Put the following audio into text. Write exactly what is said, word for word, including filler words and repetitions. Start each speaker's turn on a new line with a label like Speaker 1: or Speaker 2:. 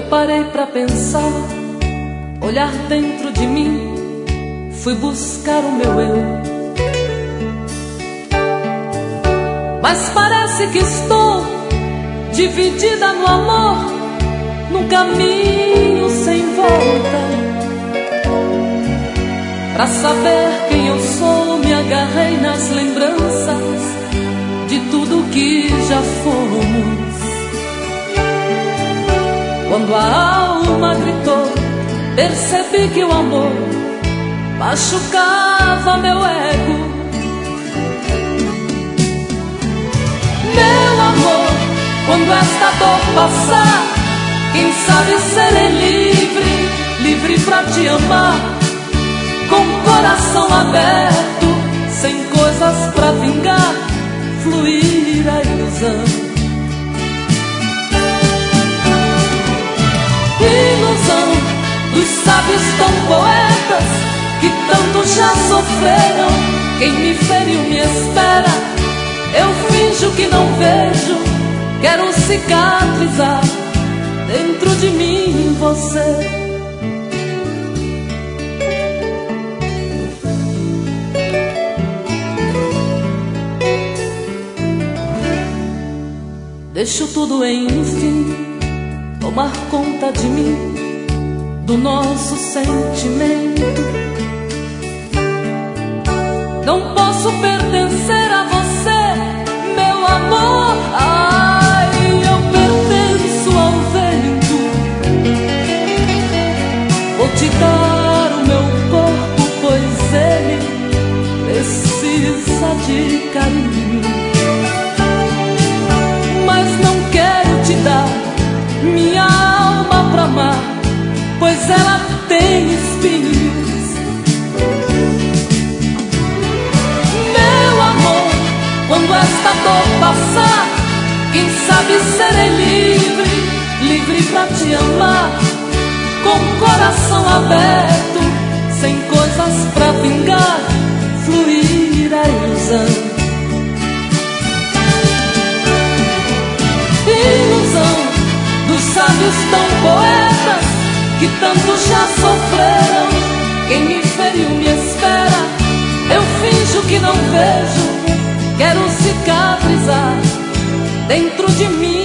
Speaker 1: parei pra pensar, olhar dentro de mim, fui buscar o meu eu. Mas parece que estou dividida no amor, num caminho sem volta. Pra saber quem eu sou, me agarrei nas lembranças de tudo que já fomos. Quando a alma gritou, percebi que o amor machucava meu ego. Meu amor, quando esta dor passar, quem sabe serei livre, livre pra te amar, com o coração aberto, sem coisas pra vingar, fluir a ilusão. Ilusão dos sábios tão poetas que tanto já sofreram. Quem me feriu me espera, eu finjo que não vejo, quero cicatrizar dentro de mim você. Deixo tudo enfim tomar conta de mim, do nosso sentimento. Não posso pertencer a você, meu amor. Ai, eu pertenço ao vento. Vou te dar o meu corpo, pois ele precisa de carinho. Mas não quero te dar minha alma pra amar, pois ela tem espinhos. Meu amor, quando esta dor passar, quem sabe serei livre, livre pra te amar, com o coração aberto, sem coisas pra vingar, fluir a ilusão. Ilusão dos sábios tão poetas que tanto já sofreram. Quem me feriu me espera, eu finjo que não vejo, quero cicatrizar dentro de mim.